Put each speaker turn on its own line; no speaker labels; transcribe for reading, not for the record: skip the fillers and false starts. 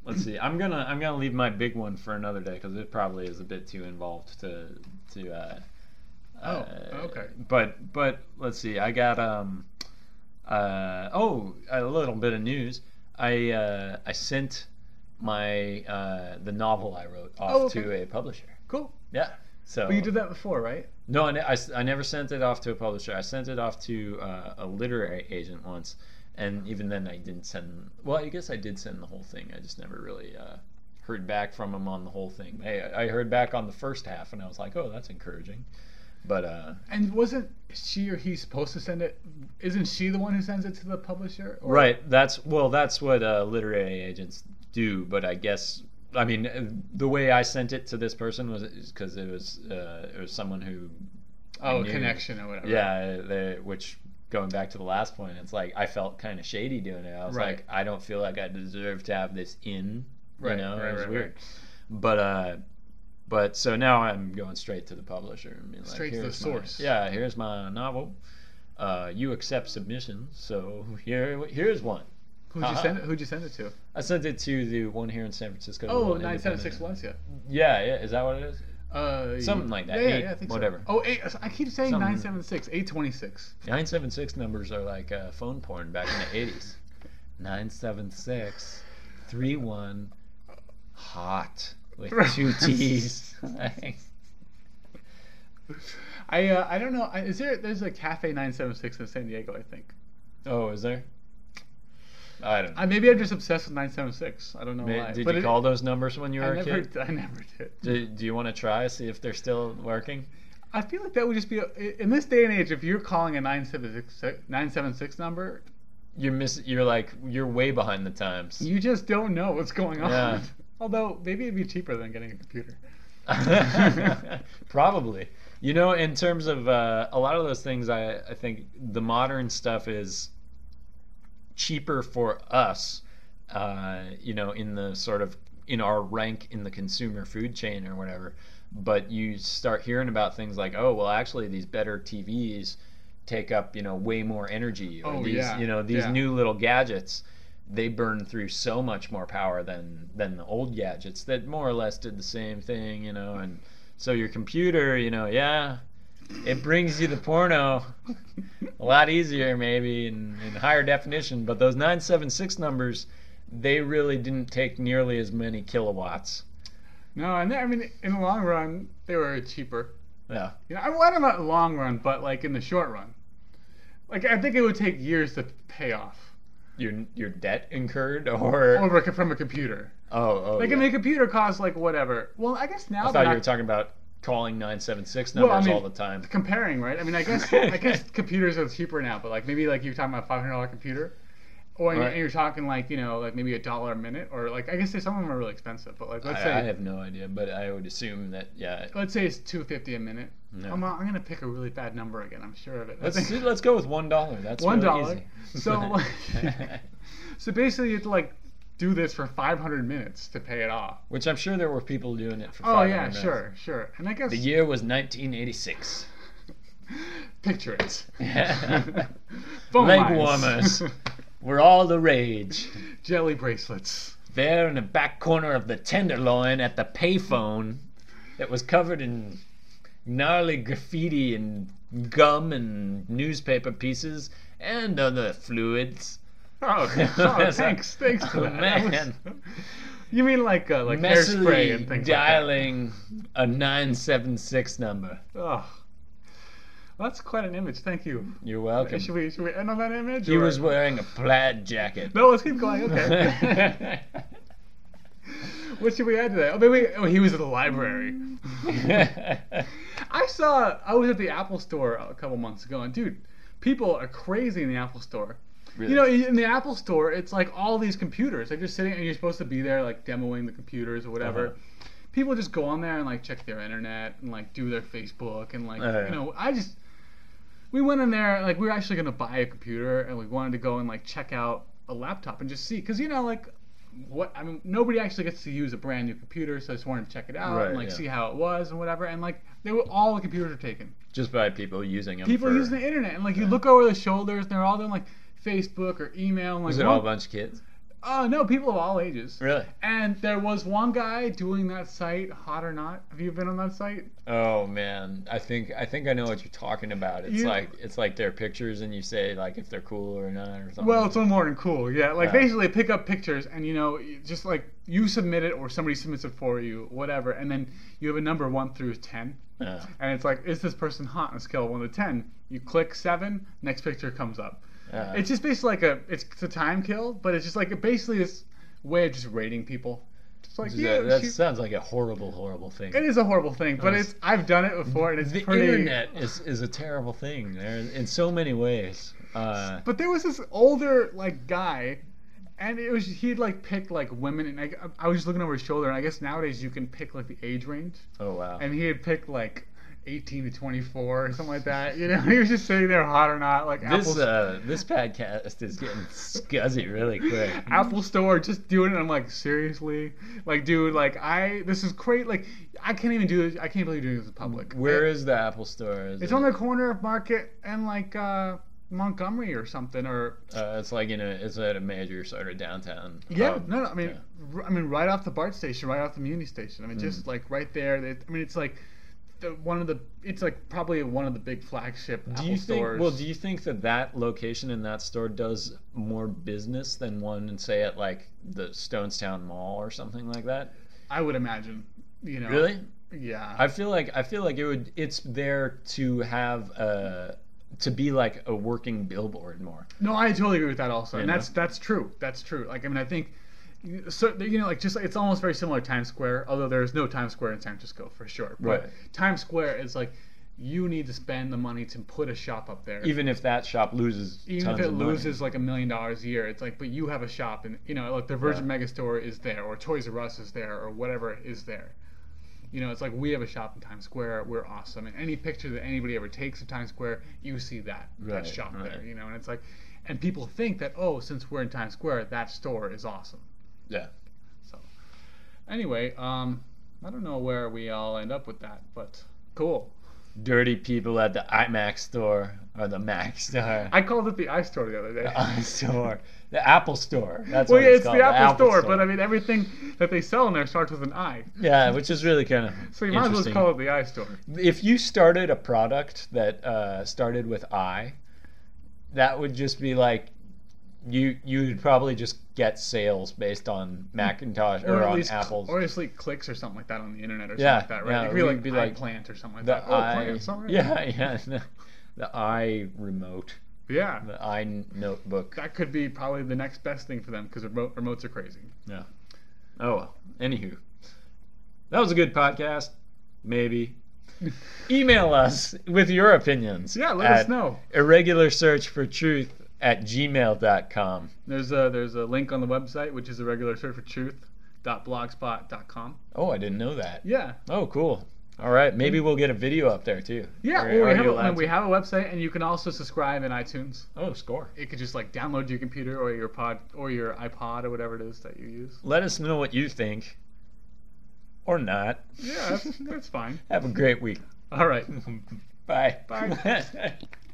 let's see. I'm gonna leave my big one for another day because it probably is a bit too involved to.
Okay.
But let's see. I got a little bit of news. I sent my the novel I wrote off to a publisher.
Cool.
Yeah. So.
But you did that before, right?
No, I never sent it off to a publisher. I sent it off to a literary agent once, and even then I didn't send. Well, I guess I did send the whole thing. I just never really heard back from him on the whole thing. I heard back on the first half, and I was like, oh, that's encouraging. But
and wasn't she or he supposed to send it? Isn't she the one who sends it to the publisher? Or?
Right. That's what literary agents do. But I guess. I mean, the way I sent it to this person was because it was someone who.
Oh, a connection or whatever.
Yeah, which going back to the last point, it's like I felt kind of shady doing it. I was like, I don't feel like I deserve to have this in. It was weird. But so now I'm going straight to the publisher and being like,
straight to the source.
Here's my novel. You accept submissions, so here's one.
Who'd you send it to?
I sent it to the one here in San Francisco.
Oh, 976 Valencia.
Yeah. Is that what it is? Something like that.
Yeah, I think
whatever.
So. Oh, I keep saying 976, 826.
976 numbers are like phone porn back in the 80s. 976 31 hot with two T's.
I don't know. There's a Cafe 976 in San Diego, I think.
Oh, is there? I don't know.
Maybe I'm just obsessed with 976. I don't know why.
Did you call those numbers when you were a kid?
I never did.
Do you want to try, see if they're still working?
I feel like that would just be in this day and age. If you're calling a 976 number,
you're way behind the times.
You just don't know what's going on.
Yeah.
Although maybe it'd be cheaper than getting a computer.
Probably. In terms of a lot of those things, I think the modern stuff is cheaper for us, in the sort of in our rank in the consumer food chain or whatever. But you start hearing about things like, oh, well, actually, these better TVs take up, way more energy. Or these new little gadgets, they burn through so much more power than the old gadgets that more or less did the same thing, and so your computer, it brings you the porno a lot easier maybe in higher definition, but those 976 numbers, they really didn't take nearly as many kilowatts.
No, and in the long run, they were cheaper.
Yeah.
I don't know long run, but like in the short run. Like I think it would take years to pay off.
Your debt incurred or
from a computer.
Oh.
Like a computer costs like whatever. Well, I guess now
I thought you were talking about calling 976 numbers all the time.
Comparing, right? I guess computers are cheaper now, but like maybe like you're talking about a $500 computer, or and you're talking like like maybe $1 a minute, or like I guess some of them are really expensive, but like let's say
I have no idea, but I would assume that
let's say it's $2.50 a minute. No. I'm gonna pick a really bad number again. I'm sure of it.
Let's go with $1. That's $1. Really easy.
So so basically you have to like do this for 500 minutes to pay it off.
Which I'm sure there were people doing it for 500 minutes.
Oh yeah, sure. And I guess
the year was 1986.
Picture it.
Leg warmers were all the rage.
Jelly bracelets.
There in the back corner of the Tenderloin at the payphone that was covered in gnarly graffiti and gum and newspaper pieces and other fluids.
Oh, thanks for that.
Man.
You mean like hairspray and things
dialing
like that.
a 976 number.
Oh, well, that's quite an image. Thank you.
You're welcome.
Should we end on that image?
He was wearing a plaid jacket.
No, let's keep going. Okay. What should we add to that? Oh, maybe he was at the library. I was at the Apple store a couple months ago, and dude, people are crazy in the Apple store. Really? In the Apple store, it's like all these computers. They're just sitting, and you're supposed to be there, like demoing the computers or whatever. Uh-huh. People just go on there and like check their internet and like do their Facebook and like we went in there like we were actually gonna buy a computer and we wanted to go and like check out a laptop and just see because nobody actually gets to use a brand new computer, so I just wanted to check it out and see how it was and whatever. And like all the computers are taken
just by people using them.
People using the internet and like you look over the shoulders and they're all doing like Facebook or email. And, like,
was it all a bunch of kids?
No, people of all ages.
Really?
And there was one guy doing that site, Hot or Not. Have you been on that site?
Oh man, I think I know what you're talking about. It's like their pictures, and you say like if they're cool or not or something.
Well, it's a little more than cool. Yeah, like basically pick up pictures, and just like you submit it or somebody submits it for you, whatever, and then you have a number 1 through 10.
Yeah.
And it's like, is this person hot on a scale of 1 to 10? You click 7, next picture comes up. It's just basically like it's a time kill, but it's just like basically this way of just rating people. Just like
that sounds like a horrible thing.
It is a horrible thing, but I've done it before, and it's
the
pretty.
internet is a terrible thing. There in so many ways.
But there was this older like guy, and he'd like picked like women, and I was just looking over his shoulder, and I guess nowadays you can pick like the age range.
Oh wow!
And he had picked like 18 to 24 or something like that. He was just sitting there, hot or not, like
this podcast is getting scuzzy really quick.
Apple Store, just doing it. I'm like, seriously, like, dude, like this is great. Like, I can't even do this. I can't believe doing this in public.
Where is the Apple Store?
It's on the corner of Market and like Montgomery or something, or
it's like it's at a major sort of downtown.
Yeah,
hub.
no, I mean, right off the BART station, right off the Muni station. I mean, just like right there. It's like. It's like probably one of the big flagship Apple stores.
Do you think that location in that store does more business than one, and say at like the Stonestown Mall or something like that?
I would imagine.
Really?
Yeah.
I feel like it's there to have to be like a working billboard more.
No, I totally agree with that also, and that's true. That's true. Like, I mean, I think. So like just it's almost very similar to Times Square, although there's no Times Square in San Francisco for sure. But
right.
Times Square is like you need to spend the money to put a shop up there.
Even if that shop loses,
loses like $1 million a year, it's like, but you have a shop, and like the Virgin Megastore is there, or Toys R Us is there, or whatever is there. It's like we have a shop in Times Square. We're awesome, and any picture that anybody ever takes of Times Square, you see that shop there. And it's like, and people think that since we're in Times Square, that store is awesome.
Yeah.
So, anyway, I don't know where we all end up with that, but cool.
Dirty people at the iMac store or the Mac store.
I called it the iStore the other day.
The iStore, the Apple Store. That's
well,
what it's called.
The Apple store, but I mean everything that they sell in there starts with an I.
Yeah, which is really kind of
so you might as well call it the iStore.
If you started a product that started with I, that would just be like. You'd probably just get sales based on Macintosh or on Apple's,
or just like clicks or something like that on the internet or something like that, right?
Yeah,
it could be like iPlant or something like that.
Plant,
sorry.
Yeah, the iRemote.
Yeah,
the iNotebook.
That could be probably the next best thing for them because remotes are crazy.
Yeah. Oh well. Anywho, that was a good podcast. Maybe. Email us with your opinions.
Yeah, let us know.
irregularsearchfortruth@gmail.com.
There's a link on the website, which is irregularsearchfortruth.blogspot.com.
Oh, I didn't know that.
Yeah.
Oh, cool. All right, maybe we'll get a video up there too.
Yeah, we have a website, and you can also subscribe in iTunes.
Oh, score!
It could just like download to your computer or your iPod or whatever it is that you use.
Let us know what you think, or not.
Yeah, that's fine.
Have a great week.
All right.
Bye.
Bye.